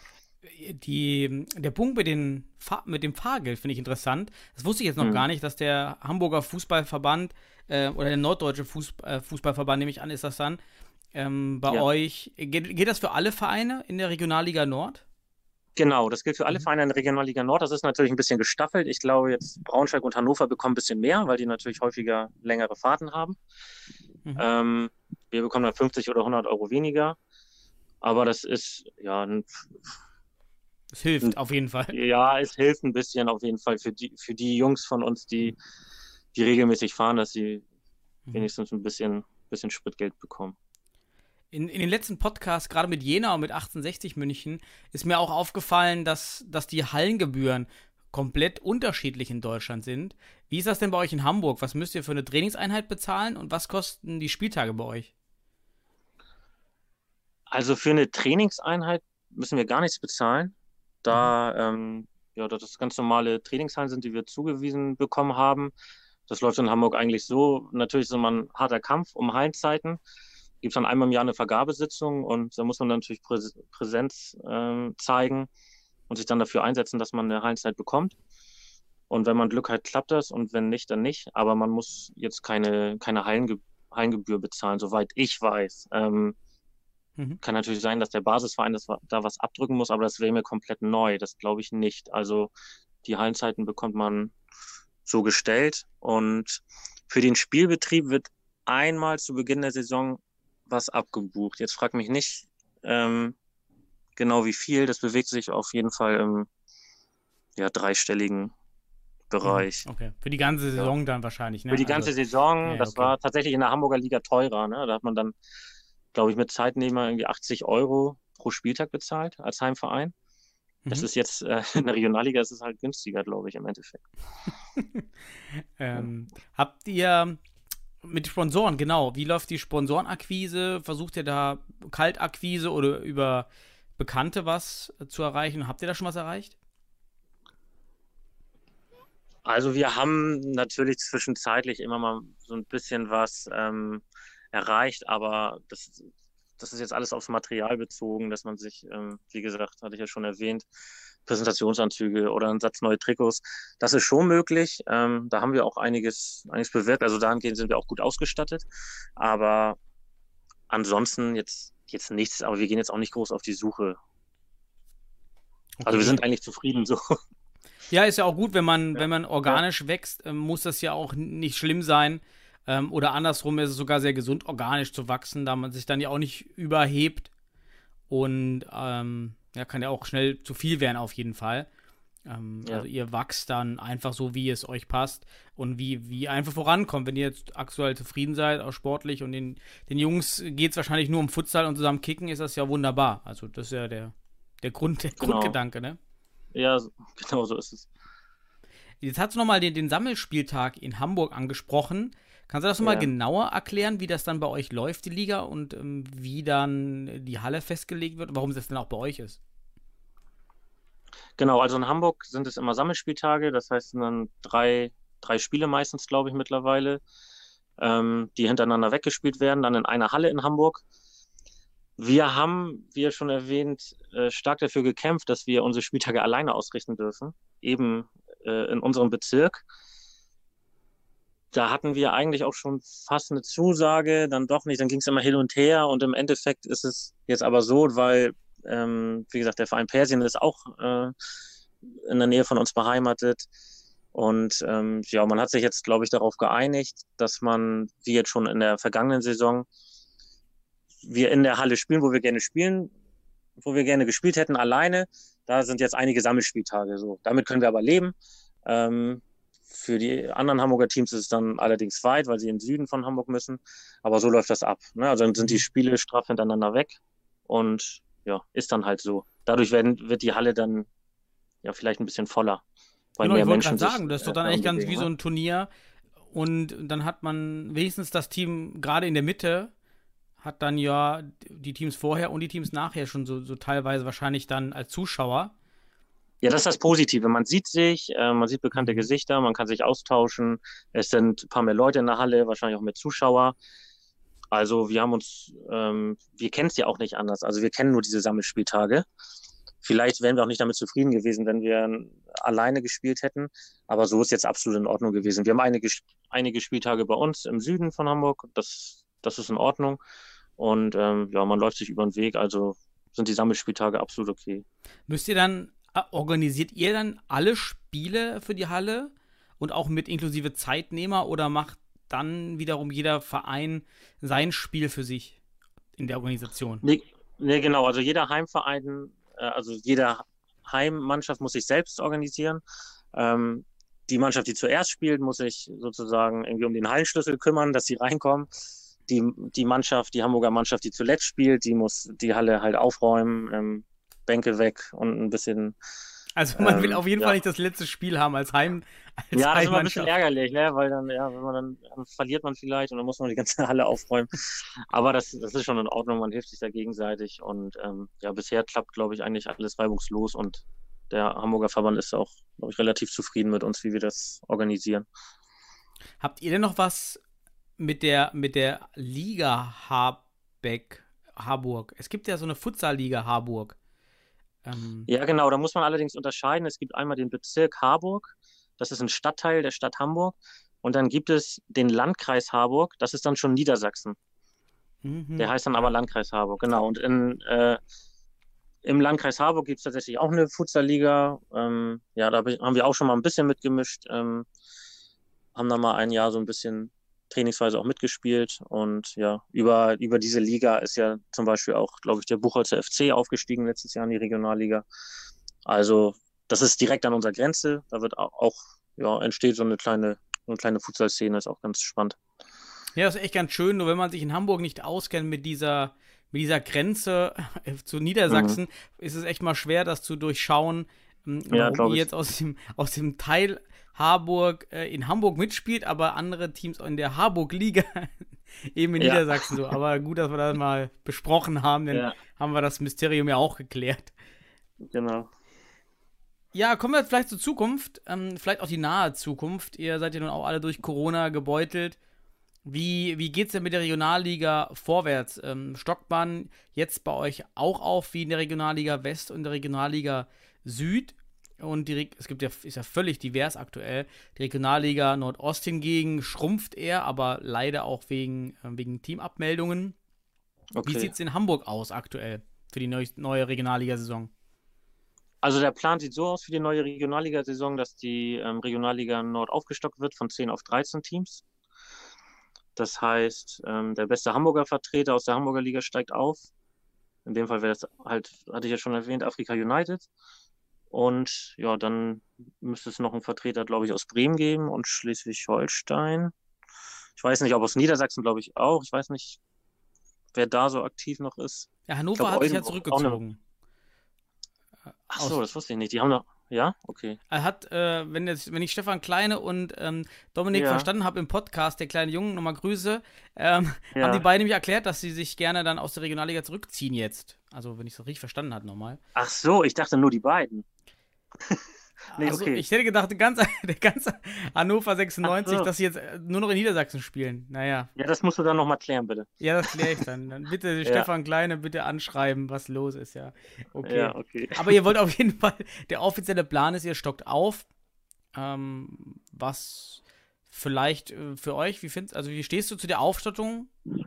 S5: Die, der Punkt mit, den Fahr mit dem Fahrgeld finde ich interessant. Das wusste ich jetzt noch
S6: Hm.
S5: gar nicht, dass der Hamburger Fußballverband äh, oder der Norddeutsche Fuß, äh, Fußballverband, nehme ich an, ist das dann, ähm, bei
S6: Ja.
S5: euch. Geht, geht das für alle Vereine in der Regionalliga Nord?
S6: Genau, das gilt für alle
S5: Mhm.
S6: Vereine in der Regionalliga Nord. Das ist natürlich ein bisschen gestaffelt. Ich glaube, jetzt Braunschweig und Hannover bekommen ein bisschen mehr, weil die natürlich häufiger längere Fahrten haben.
S5: Mhm.
S6: Ähm, wir bekommen dann fünfzig oder hundert Euro weniger. Aber das ist, ja, ein,
S5: Das hilft auf jeden Fall.
S6: ja, es hilft ein bisschen auf jeden Fall für die, für die Jungs von uns, die, die regelmäßig fahren, dass sie
S5: Mhm.
S6: wenigstens ein bisschen, bisschen Spritgeld bekommen.
S5: In, in den letzten Podcasts, gerade mit Jena und mit achtzehnhundertsechzig München, ist mir auch aufgefallen, dass, dass die Hallengebühren komplett unterschiedlich in Deutschland sind. Wie ist das denn bei euch in Hamburg? Was müsst ihr für eine Trainingseinheit bezahlen und was kosten die Spieltage bei euch?
S6: Also für eine Trainingseinheit müssen wir gar nichts bezahlen, da ähm, ja, dass das ganz normale Trainingshallen sind, die wir zugewiesen bekommen haben. Das läuft in Hamburg eigentlich so. Natürlich ist immer ein harter Kampf um Hallenzeiten. Gibt es dann einmal im Jahr eine Vergabesitzung und da muss man dann natürlich Präs Präsenz ähm, zeigen und sich dann dafür einsetzen, dass man eine Hallenzeit bekommt. Und wenn man Glück hat, klappt das und wenn nicht, dann nicht. Aber man muss jetzt keine, keine Hallenge Hallengebühr bezahlen, soweit ich weiß. Ähm,
S5: Mhm.
S6: Kann natürlich sein, dass der Basisverein das, da was abdrücken muss, aber das wäre mir komplett neu. Das glaube ich nicht. Also die Hallenzeiten bekommt man so gestellt. Und für den Spielbetrieb wird einmal zu Beginn der Saison was abgebucht. Jetzt frag mich nicht ähm, genau wie viel. Das bewegt sich auf jeden Fall im ja, dreistelligen Bereich.
S5: Okay. Für die ganze Saison dann wahrscheinlich, ne?
S6: Für die ganze
S5: Also,
S6: Saison,
S5: ja,
S6: das
S5: okay.
S6: war tatsächlich in der Hamburger Liga teurer. Ne? Da hat man dann, glaube ich, mit Zeitnehmer irgendwie achtzig Euro pro Spieltag bezahlt als Heimverein. Das
S5: Mhm.
S6: ist jetzt äh, in der Regionalliga, ist es halt günstiger, glaube ich, im Endeffekt.
S5: ähm, habt ihr mit Sponsoren, genau, wie läuft die Sponsorenakquise? Versucht ihr da Kaltakquise oder über Bekannte was zu erreichen? Habt ihr da schon was erreicht?
S6: Also wir haben natürlich zwischenzeitlich immer mal so ein bisschen was ähm, erreicht, aber das, das ist jetzt alles aufs Material bezogen, dass man sich, ähm, wie gesagt, hatte ich ja schon erwähnt, Präsentationsanzüge oder einen Satz neue Trikots, das ist schon möglich. Ähm, da haben wir auch einiges, einiges bewirkt, also dahingehend sind wir auch gut ausgestattet, aber ansonsten jetzt, jetzt nichts, aber wir gehen jetzt auch nicht groß auf die Suche. Also wir sind eigentlich zufrieden so.
S5: Ja, ist ja auch gut, wenn man,
S6: Ja.
S5: wenn man organisch wächst, ähm, muss das ja auch n- nicht schlimm sein. Ähm, oder andersrum ist es sogar sehr gesund, organisch zu wachsen, da man sich dann ja auch nicht überhebt. Und ähm, ja, kann ja auch schnell zu viel werden, auf jeden Fall. Ähm,
S6: Ja.
S5: Also ihr wachst dann einfach so, wie es euch passt und wie, wie einfach vorankommt. Wenn ihr jetzt aktuell zufrieden seid, auch sportlich und den, den Jungs geht es wahrscheinlich nur um Futsal und zusammen kicken, ist das ja wunderbar. Also das ist ja der, der, Grund, der
S6: Genau.
S5: Grundgedanke, ne?
S6: Ja, so- genau so ist es.
S5: Jetzt hast du nochmal den, den Sammelspieltag in Hamburg angesprochen. Kannst du das nochmal
S6: Ja.
S5: genauer erklären, wie das dann bei euch läuft, die Liga, und ähm, wie dann die Halle festgelegt wird und warum das dann auch bei euch ist?
S6: Genau, also in Hamburg sind es immer Sammelspieltage, das heißt, es sind dann drei, drei Spiele meistens, glaube ich, mittlerweile. ähm, die hintereinander weggespielt werden, dann in einer Halle in Hamburg. Wir haben, wie ja schon erwähnt, äh, stark dafür gekämpft, dass wir unsere Spieltage alleine ausrichten dürfen, eben äh, in unserem Bezirk. Da hatten wir eigentlich auch schon fast eine Zusage, dann doch nicht, dann ging es immer hin und her und im Endeffekt ist es jetzt aber so, weil, ähm, wie gesagt, der Verein Persien ist auch äh, in der Nähe von uns beheimatet und ähm, ja, man hat sich jetzt, glaube ich, darauf geeinigt, dass man, wie jetzt schon in der vergangenen Saison, wir in der Halle spielen, wo wir gerne spielen, wo wir gerne gespielt hätten, alleine. Da sind jetzt einige Sammelspieltage. So. Damit können wir aber leben. Ähm, für die anderen Hamburger Teams ist es dann allerdings weit, weil sie in den Süden von Hamburg müssen. Aber so läuft das ab. Ne? Also dann sind die Spiele straff hintereinander weg. Und ja, ist dann halt so. Dadurch werden, wird die Halle dann ja vielleicht ein bisschen voller. Weil
S5: Genau,
S6: mehr
S5: ich wollte
S6: Menschen
S5: gerade sagen, das ist doch dann eigentlich ganz wie so
S6: ein
S5: ein Turnier. Und dann hat man wenigstens das Team gerade in der Mitte, hat dann ja die Teams vorher und die Teams nachher schon so, so teilweise wahrscheinlich dann als Zuschauer.
S6: Ja, das ist das Positive. Man sieht sich, äh, man sieht bekannte Gesichter, man kann sich austauschen. Es sind ein paar mehr Leute in der Halle, wahrscheinlich auch mehr Zuschauer. Also wir haben uns, ähm, wir kennen es ja auch nicht anders. Also wir kennen nur diese Sammelspieltage. Vielleicht wären wir auch nicht damit zufrieden gewesen, wenn wir alleine gespielt hätten. Aber so ist jetzt absolut in Ordnung gewesen. Wir haben einige, einige Spieltage bei uns im Süden von Hamburg. Das, das ist in Ordnung. Und ähm, ja, man läuft sich über den Weg, also sind die Sammelspieltage absolut okay.
S5: Müsst ihr dann, organisiert ihr dann alle Spiele für die Halle und auch mit inklusive Zeitnehmer oder macht dann wiederum jeder Verein sein Spiel für sich in der Organisation?
S6: Nee, nee genau, also jeder Heimverein, äh, also jede Heimmannschaft muss sich selbst organisieren. Ähm, die Mannschaft, die zuerst spielt, muss sich sozusagen irgendwie um den Hallenschlüssel kümmern, dass sie reinkommen. Die, die Mannschaft, die Hamburger Mannschaft, die zuletzt spielt, die muss die Halle halt aufräumen, ähm, Bänke weg und ein bisschen.
S5: Also man
S6: ähm,
S5: will auf jeden
S6: ja.
S5: Fall nicht das letzte Spiel haben als Heim. Als
S6: ja, das ist immer ein bisschen ärgerlich, ne? Weil dann, ja, wenn man dann, dann verliert man vielleicht und dann muss man die ganze Halle aufräumen. Aber das, das ist schon in Ordnung, man hilft sich da gegenseitig und ähm, ja, bisher klappt, glaube ich, eigentlich alles reibungslos und der Hamburger Verband ist auch, glaube ich, relativ zufrieden mit uns, wie wir das organisieren.
S5: Habt ihr denn noch was mit der, mit der Liga Harbeck, Harburg? Es gibt ja so eine Futsal-Liga Harburg. Ähm
S6: ja, genau, da muss man allerdings unterscheiden. Es gibt einmal den Bezirk Harburg, das ist ein Stadtteil der Stadt Hamburg. Und dann gibt es den Landkreis Harburg, das ist dann schon Niedersachsen.
S5: mhm.
S6: Der heißt dann aber Landkreis Harburg, genau. Und in, äh, im Landkreis Harburg gibt es tatsächlich auch eine Futsal-Liga. Ähm, ja, da haben wir auch schon mal ein bisschen mitgemischt. Ähm, haben da mal ein Jahr so ein bisschen trainingsweise auch mitgespielt und ja, über, über diese Liga ist ja zum Beispiel auch, glaube ich, der Buchholzer F C aufgestiegen letztes Jahr in die Regionalliga. Also das ist direkt an unserer Grenze, da wird auch, auch ja, entsteht so eine kleine, so eine kleine Futsal-Szene, ist auch ganz spannend.
S5: Ja, das ist echt ganz schön, nur wenn man sich in Hamburg nicht auskennt mit dieser, mit dieser Grenze zu Niedersachsen, mhm. ist es echt mal schwer, das zu durchschauen,
S6: ja,
S5: warum ihr jetzt aus dem, aus dem Teil Harburg äh, in Hamburg mitspielt, aber andere Teams in der Harburg-Liga eben in ja. Niedersachsen so. Aber gut, dass wir das mal besprochen haben, denn ja. haben wir das Mysterium ja auch geklärt.
S6: Genau.
S5: Ja, kommen wir jetzt vielleicht zur Zukunft, ähm, vielleicht auch die nahe Zukunft. Ihr seid ja nun auch alle durch Corona gebeutelt. Wie, wie geht es denn mit der Regionalliga vorwärts? Ähm, stockt man jetzt bei euch auch auf wie in der Regionalliga West und der Regionalliga Süd? Und die, es gibt ja, ist ja völlig divers aktuell. Die Regionalliga Nordost hingegen schrumpft eher, aber leider auch wegen, äh, wegen Teamabmeldungen. Okay. Wie sieht es in Hamburg aus aktuell für die neu, neue Regionalliga-Saison?
S6: Also der Plan sieht so aus für die neue Regionalliga-Saison, dass die ähm, Regionalliga Nord aufgestockt wird von zehn auf dreizehn Teams. Das heißt, ähm, der beste Hamburger Vertreter aus der Hamburger Liga steigt auf. In dem Fall wäre das halt, hatte ich ja schon erwähnt, Afrika United. Und ja, dann müsste es noch einen Vertreter, glaube ich, aus Bremen geben und Schleswig-Holstein. Ich weiß nicht, ob aus Niedersachsen, glaube ich, auch. Ich weiß nicht, wer da so aktiv noch ist.
S5: Ja, Hannover glaub, hat sich ja zurückgezogen.
S6: Ach so, das wusste ich nicht. Die haben noch... Ja? Okay.
S5: Er hat, äh, wenn, jetzt, wenn ich Stefan Kleine und ähm, Dominik ja. verstanden habe im Podcast, der kleine Junge, nochmal Grüße, ähm, ja. haben die beiden mir erklärt, dass sie sich gerne dann aus der Regionalliga zurückziehen jetzt. Also, wenn ich es richtig verstanden habe nochmal.
S6: Ach so, ich dachte nur die beiden. Nee,
S5: also
S6: okay.
S5: ich hätte gedacht, der ganze, der ganze Hannover sechsundneunzig,
S6: Ach so.
S5: dass sie jetzt nur noch in Niedersachsen spielen. Naja,
S6: Ja, das musst du dann nochmal klären, bitte.
S5: ja, das kläre ich dann. Dann bitte
S6: Ja.
S5: Stefan Kleine bitte anschreiben, was los ist, ja. Okay.
S6: Ja, okay.
S5: Aber ihr wollt auf jeden Fall, der offizielle Plan ist, ihr stockt auf. Ähm, was vielleicht äh, für euch, wie findest, also wie stehst du zu der Aufstattung?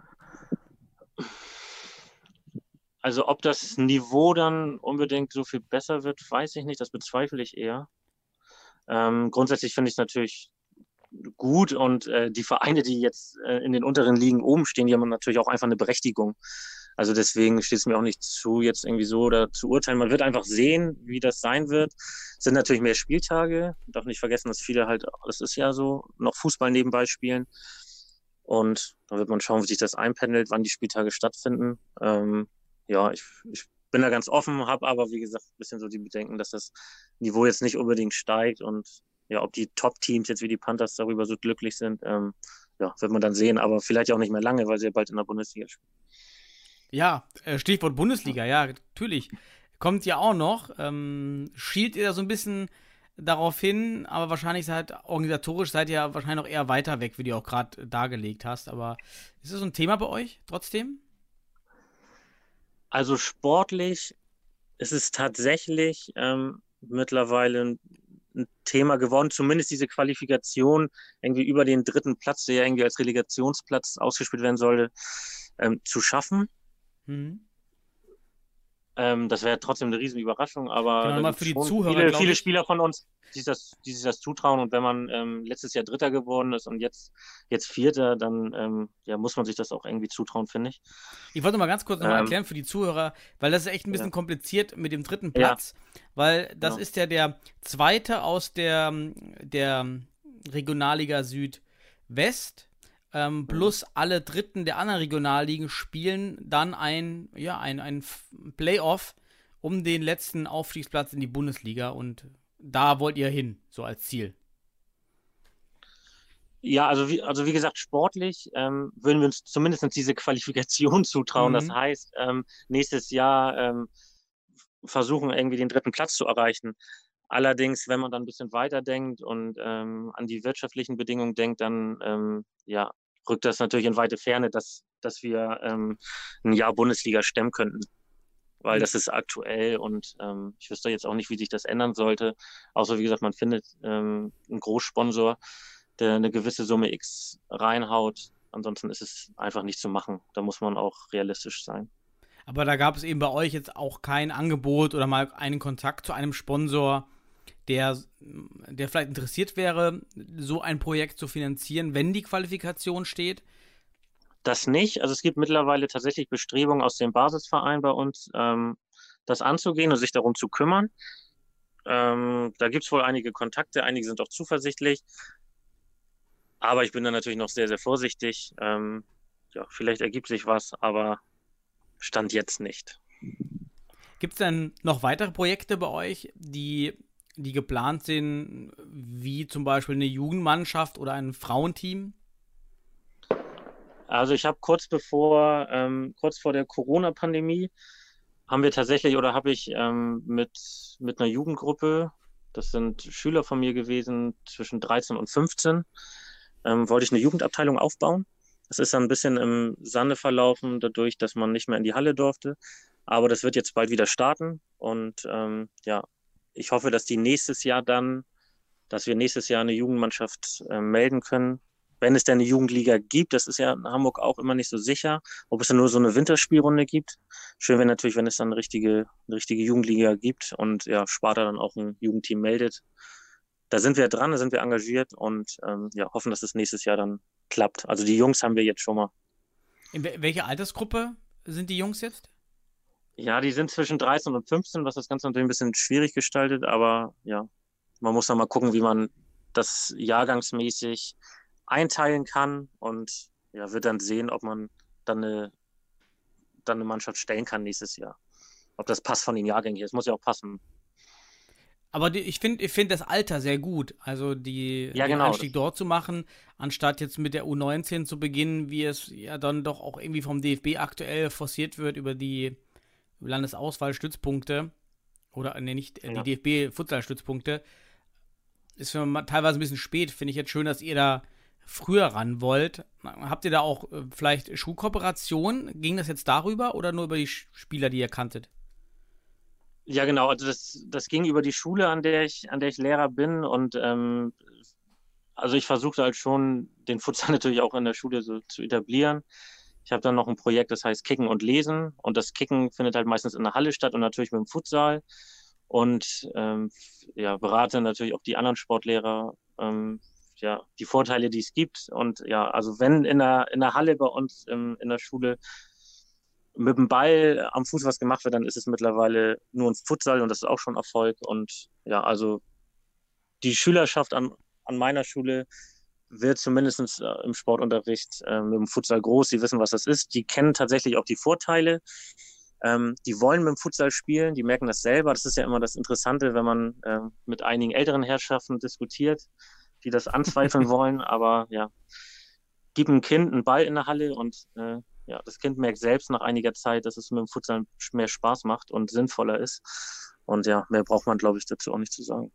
S6: Also ob das Niveau dann unbedingt so viel besser wird, weiß ich nicht. Das bezweifle ich eher. Ähm, grundsätzlich finde ich es natürlich gut und äh, die Vereine, die jetzt äh, in den unteren Ligen oben stehen, die haben natürlich auch einfach eine Berechtigung. Also deswegen steht es mir auch nicht zu, jetzt irgendwie so oder zu urteilen. Man wird einfach sehen, wie das sein wird. Es sind natürlich mehr Spieltage. Darf nicht vergessen, dass viele halt, das ist ja so, noch Fußball nebenbei spielen. Und da wird man schauen, wie sich das einpendelt, wann die Spieltage stattfinden. Ähm, ja, ich, ich bin da ganz offen, habe aber, wie gesagt, ein bisschen so die Bedenken, dass das Niveau jetzt nicht unbedingt steigt und ja, ob die Top-Teams jetzt wie die Panthers darüber so glücklich sind, ähm, ja, wird man dann sehen, aber vielleicht auch nicht mehr lange, weil sie ja bald in der Bundesliga spielen.
S5: Ja, äh, Stichwort Bundesliga, ja, natürlich. Kommt ja auch noch. Ähm, schielt ihr da so ein bisschen darauf hin, aber wahrscheinlich seid organisatorisch seid ihr wahrscheinlich noch eher weiter weg, wie du auch gerade dargelegt hast. Aber ist das so ein Thema bei euch trotzdem?
S6: Also sportlich ist es tatsächlich ähm, mittlerweile ein, ein Thema geworden, zumindest diese Qualifikation irgendwie über den dritten Platz, der ja irgendwie als Relegationsplatz ausgespielt werden sollte, ähm, zu schaffen.
S5: Mhm.
S6: Ähm, das wäre trotzdem eine riesen Überraschung, aber
S5: Genau,
S6: da
S5: mal
S6: gibt's
S5: für die
S6: schon
S5: Zuhörer,
S6: viele,
S5: glaub
S6: viele
S5: ich.
S6: Spieler von uns, die sich das, die sich das zutrauen. Und wenn man ähm, letztes Jahr Dritter geworden ist und jetzt, jetzt Vierter, dann ähm, ja, muss man sich das auch irgendwie zutrauen, finde ich.
S5: Ich wollte mal ganz kurz nochmal
S6: Ähm,
S5: erklären für die Zuhörer, weil das ist echt ein bisschen
S6: ja.
S5: kompliziert mit dem dritten
S6: Ja.
S5: Platz, weil das
S6: Genau.
S5: ist ja der zweite aus der, der Regionalliga Südwest, ähm, plus alle Dritten der anderen Regionalligen spielen dann ein, ja, ein, ein F- Playoff um den letzten Aufstiegsplatz in die Bundesliga und da wollt ihr hin, so als Ziel.
S6: Ja, also wie, also wie gesagt, sportlich ähm, würden wir uns zumindest diese Qualifikation zutrauen.
S5: Mhm.
S6: Das heißt, ähm, nächstes Jahr ähm, versuchen irgendwie den dritten Platz zu erreichen. Allerdings, wenn man dann ein bisschen weiter denkt und ähm, an die wirtschaftlichen Bedingungen denkt, dann ähm, ja, rückt das natürlich in weite Ferne, dass, dass wir ähm, ein Jahr Bundesliga stemmen könnten. Weil das ist aktuell und ähm, ich wüsste jetzt auch nicht, wie sich das ändern sollte. Außer, wie gesagt, man findet ähm, einen Großsponsor, der eine gewisse Summe X reinhaut. Ansonsten ist es einfach nicht zu machen. Da muss man auch realistisch sein.
S5: Aber da gab es eben bei euch jetzt auch kein Angebot oder mal einen Kontakt zu einem Sponsor, der, der vielleicht interessiert wäre, so ein Projekt zu finanzieren, wenn die Qualifikation steht?
S6: Das nicht. Also es gibt mittlerweile tatsächlich Bestrebungen aus dem Basisverein bei uns, ähm, das anzugehen und sich darum zu kümmern. Ähm, da gibt es wohl einige Kontakte, einige sind auch zuversichtlich. Aber ich bin da natürlich noch sehr, sehr vorsichtig. Ähm, ja, vielleicht ergibt sich was, aber Stand jetzt nicht.
S5: Gibt es denn noch weitere Projekte bei euch, die, die geplant sind, wie zum Beispiel eine Jugendmannschaft oder ein Frauenteam?
S6: Also ich habe kurz bevor, ähm, kurz vor der Corona-Pandemie, haben wir tatsächlich oder habe ich ähm, mit, mit einer Jugendgruppe, das sind Schüler von mir gewesen, zwischen dreizehn und fünfzehn, ähm, wollte ich eine Jugendabteilung aufbauen. Das ist dann ein bisschen im Sande verlaufen, dadurch, dass man nicht mehr in die Halle durfte. Aber das wird jetzt bald wieder starten. Und ähm, ja, ich hoffe, dass die nächstes Jahr dann, dass wir nächstes Jahr eine Jugendmannschaft äh, melden können. Wenn es denn eine Jugendliga gibt, das ist ja in Hamburg auch immer nicht so sicher, ob es dann nur so eine Winterspielrunde gibt. Schön wäre natürlich, wenn es dann eine richtige, eine richtige Jugendliga gibt und ja, Sparta dann auch ein Jugendteam meldet. Da sind wir dran, da sind wir engagiert und ähm, ja, hoffen, dass es nächstes Jahr dann klappt. Also die Jungs haben wir jetzt schon mal.
S5: In wel- welche Altersgruppe sind die Jungs jetzt?
S6: Ja, die sind zwischen dreizehn und fünfzehn, was das Ganze natürlich ein bisschen schwierig gestaltet, aber ja, man muss dann mal gucken, wie man das jahrgangsmäßig einteilen kann und ja, wird dann sehen, ob man dann eine, dann eine Mannschaft stellen kann nächstes Jahr. Ob das passt von den Jahrgängen hier. Es muss ja auch passen.
S5: Aber die, ich finde ich find das Alter sehr gut, also die,
S6: Ja,
S5: den
S6: genau.
S5: Einstieg dort zu machen, anstatt jetzt mit der U neunzehn zu beginnen, wie es ja dann doch auch irgendwie vom D F B aktuell forciert wird über die Landesauswahlstützpunkte. Oder, nee, nicht äh,
S6: Ja.
S5: die D F B-Futsal-Stützpunkte. Ist für mal teilweise ein bisschen spät. Finde ich jetzt schön, dass ihr da früher ran wollt. Habt ihr da auch äh, vielleicht Schulkooperationen? Ging das jetzt darüber oder nur über die Sch- Spieler, die ihr kanntet?
S6: Ja, genau. Also das, das ging über die Schule, an der ich, an der ich Lehrer bin. Und ähm, also ich versuchte halt schon, den Futsal natürlich auch in der Schule so zu etablieren. Ich habe dann noch ein Projekt, das heißt Kicken und Lesen. Und das Kicken findet halt meistens in der Halle statt und natürlich mit dem Futsal. Und ähm, ja, berate natürlich auch die anderen Sportlehrer, ähm, ja, die Vorteile, die es gibt. Und ja, also wenn in der, in der Halle bei uns ähm, in der Schule mit dem Ball am Fuß was gemacht wird, dann ist es mittlerweile nur ein Futsal und das ist auch schon Erfolg. Und ja, also die Schülerschaft an, an meiner Schule wird zumindest äh, im Sportunterricht äh, mit dem Futsal groß. Die wissen, was das ist. Die kennen tatsächlich auch die Vorteile. Ähm, die wollen mit dem Futsal spielen, die merken das selber. Das ist ja immer das Interessante, wenn man äh, mit einigen älteren Herrschaften diskutiert, die das anzweifeln wollen. Aber ja, gib einem Kind einen Ball in der Halle und äh, ja, das Kind merkt selbst nach einiger Zeit, dass es mit dem Futsal mehr Spaß macht und sinnvoller ist. Und ja, mehr braucht man, glaube ich, dazu auch nicht zu sagen.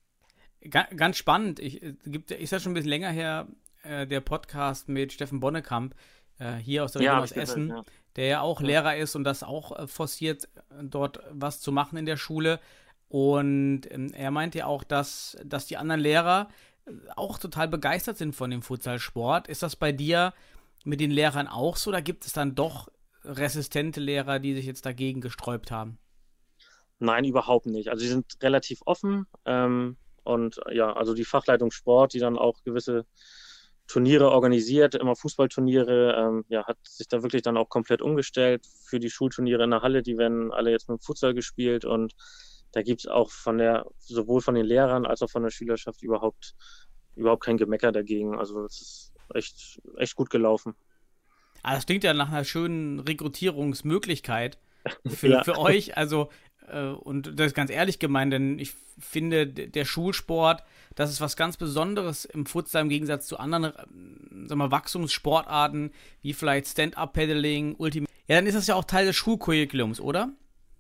S5: Ga- Ganz spannend. Ich, äh, gibt, ist ja schon ein bisschen länger her, äh, der Podcast mit Steffen Bonnekamp, äh, hier aus der Region
S6: Ja, hab
S5: aus
S6: ich gehört,
S5: Essen,
S6: ja.
S5: der ja auch
S6: Ja.
S5: Lehrer ist und das auch äh, forciert, äh, dort was zu machen in der Schule. Und ähm, er meinte ja auch, dass, dass die anderen Lehrer äh, auch total begeistert sind von dem Futsalsport. Ist das bei dir mit den Lehrern auch so? Oder gibt es dann doch resistente Lehrer, die sich jetzt dagegen gesträubt haben?
S6: Nein, überhaupt nicht. Also sie sind relativ offen. Ähm, und ja, also die Fachleitung Sport, die dann auch gewisse Turniere organisiert, immer Fußballturniere, ähm, ja, hat sich da wirklich dann auch komplett umgestellt für die Schulturniere in der Halle. Die werden alle jetzt mit dem Futsal gespielt und da gibt es auch von der, sowohl von den Lehrern als auch von der Schülerschaft überhaupt, überhaupt kein Gemecker dagegen. Also es ist echt, echt gut gelaufen.
S5: Ah, das klingt ja nach einer schönen Rekrutierungsmöglichkeit für,
S6: Ja.
S5: für euch. Also, äh, und das ist ganz ehrlich gemeint, denn ich finde, d- der Schulsport, das ist was ganz Besonderes im Futsal im Gegensatz zu anderen, äh, sag mal, Wachstumssportarten, wie vielleicht Stand-Up-Paddling, Ultimate. Ja, dann ist das ja auch Teil des Schulcurriculums, oder?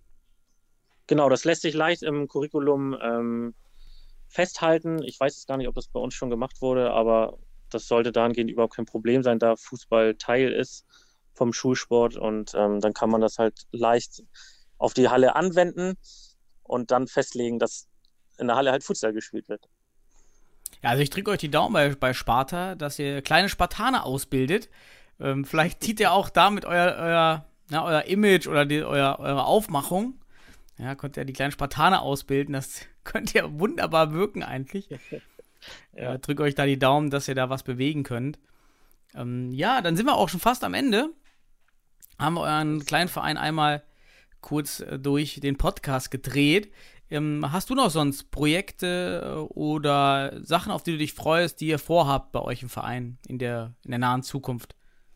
S6: Genau, das lässt sich leicht im Curriculum ähm, festhalten. Ich weiß jetzt gar nicht, ob das bei uns schon gemacht wurde, aber das sollte dahingehend überhaupt kein Problem sein, da Fußball Teil ist vom Schulsport und ähm, dann kann man das halt leicht auf die Halle anwenden und dann festlegen, dass in der Halle halt Futsal gespielt wird.
S5: Ja, also ich drücke euch die Daumen bei, bei Sparta, dass ihr kleine Spartaner ausbildet. Ähm, vielleicht zieht ihr auch damit euer, euer, na, euer Image oder die, euer, eure Aufmachung. Ja, könnt ihr die kleinen Spartaner ausbilden. Das könnt ihr wunderbar wirken eigentlich.
S6: Ja.
S5: Äh, drücke euch da die Daumen, dass ihr da was bewegen könnt. Ähm, ja, dann sind wir auch schon fast am Ende. Haben wir euren kleinen Verein einmal kurz äh, durch den Podcast gedreht. Ähm, hast du noch sonst Projekte äh, oder Sachen, auf die du dich freust, die ihr vorhabt bei euch im Verein in der, in der nahen Zukunft?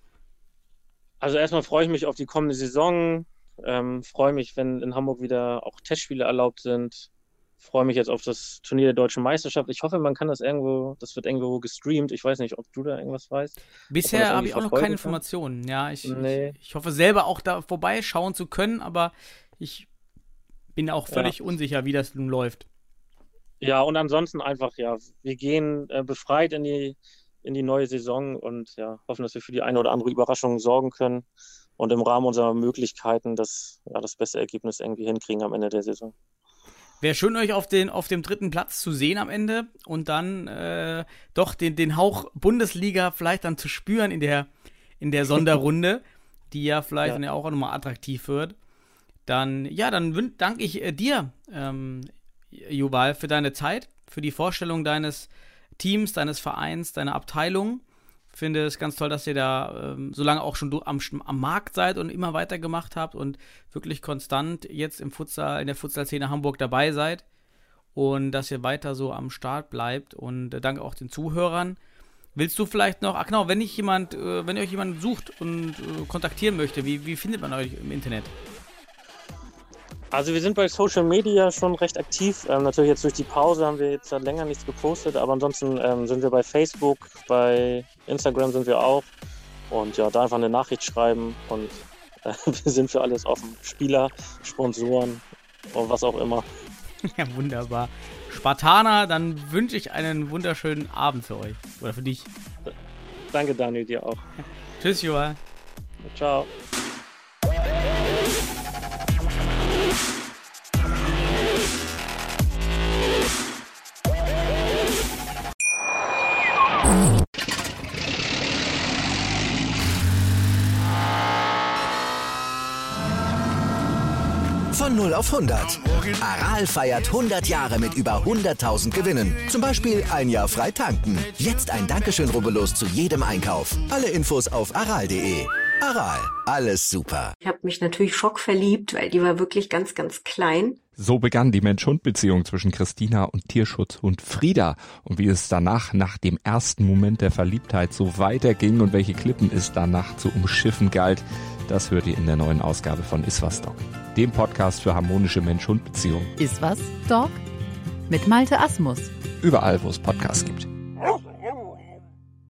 S6: Also erstmal freue ich mich auf die kommende Saison, ähm, freue mich, wenn in Hamburg wieder auch Testspiele erlaubt sind, freue mich jetzt auf das Turnier der Deutschen Meisterschaft. Ich hoffe, man kann das irgendwo, das wird irgendwo gestreamt. Ich weiß nicht, ob du da irgendwas weißt.
S5: Bisher habe ich auch noch
S6: verfolgen
S5: keine
S6: kann?
S5: Informationen. Ja, ich,
S6: Nee.
S5: ich, ich hoffe selber auch da vorbeischauen zu können, aber ich bin auch völlig unsicher, wie das nun läuft.
S6: Ja, und ansonsten einfach, ja, wir gehen äh, befreit in die, in die neue Saison und ja, hoffen, dass wir für die eine oder andere Überraschung sorgen können und im Rahmen unserer Möglichkeiten das, ja, das beste Ergebnis irgendwie hinkriegen am Ende der Saison.
S5: Wäre schön, euch auf, den, auf dem dritten Platz zu sehen am Ende und dann äh, doch den, den Hauch Bundesliga vielleicht dann zu spüren in der, in der Sonderrunde, die ja vielleicht
S6: Ja.
S5: dann ja auch nochmal attraktiv wird. Dann, ja, dann wün- danke ich äh, dir, ähm, Yuval, für deine Zeit, für die Vorstellung deines Teams, deines Vereins, deiner Abteilung. Finde es ganz toll, dass ihr da ähm, so lange auch schon du, am, am Markt seid und immer weitergemacht habt und wirklich konstant jetzt im Futsal, in der Futsal-Szene Hamburg dabei seid und dass ihr weiter so am Start bleibt und äh, danke auch den Zuhörern. Willst du vielleicht noch, ach genau, wenn ich jemand, äh, wenn ihr euch jemand sucht und äh, kontaktieren möchte, wie, wie findet man euch im Internet?
S6: Also wir sind bei Social Media schon recht aktiv. Ähm, natürlich jetzt durch die Pause haben wir jetzt seit länger nichts gepostet, aber ansonsten ähm, sind wir bei Facebook, bei Instagram sind wir auch. Und ja, da einfach eine Nachricht schreiben und äh, wir sind für alles offen. Spieler, Sponsoren, oder was auch immer.
S5: Ja, wunderbar. Spartaner, dann wünsche ich einen wunderschönen Abend für euch. Oder für dich.
S6: Danke, Daniel, dir auch.
S5: Tschüss, Joa.
S6: Ciao.
S4: Von null auf hundert. Aral feiert hundert Jahre mit über hunderttausend Gewinnen. Zum Beispiel ein Jahr frei tanken. Jetzt ein Dankeschön, rubbellos zu jedem Einkauf. Alle Infos auf aral punkt de. Aral, alles super.
S7: Ich habe mich natürlich schockverliebt, weil die war wirklich ganz, ganz klein.
S8: So begann die Mensch-Hund-Beziehung zwischen Christina und Tierschutzhund Frieda. Und wie es danach, nach dem ersten Moment der Verliebtheit, so weiterging und welche Klippen es danach zu umschiffen galt, das hört ihr in der neuen Ausgabe von Iswas Dog, dem Podcast für harmonische Mensch-Hund-Beziehungen.
S9: Iswas Dog? Mit Malte Asmus.
S8: Überall, wo es Podcasts gibt.